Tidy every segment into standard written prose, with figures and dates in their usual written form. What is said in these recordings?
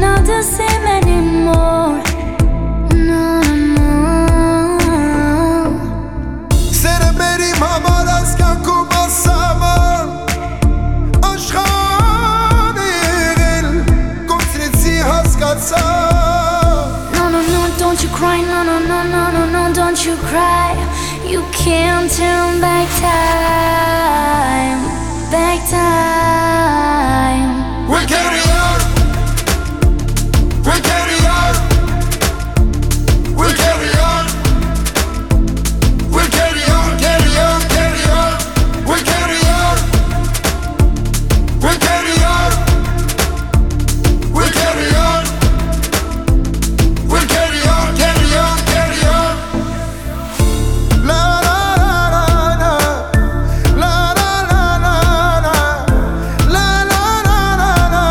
not the same anymore. No, no. سر بریم همار از کنکو بسامن عشقانه غل گفتنی هست کتسا. No, no, no, don't you cry. No, no, no, no, no, no, don't you cry. You can't turn back time. Back time. We'll carry on. We'll carry on. We'll carry on. We'll carry on, carry on, carry on. We'll carry on. We'll carry on. We'll carry on. We'll carry on, carry on, carry on. La la la la la la la la la la la la la la.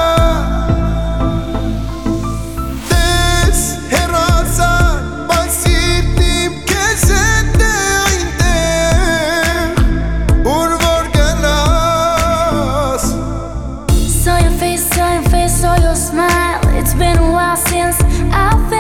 This herasan basitnim kesette indem urvor gelas. Saw your face, saw your smile. It's been a while since I felt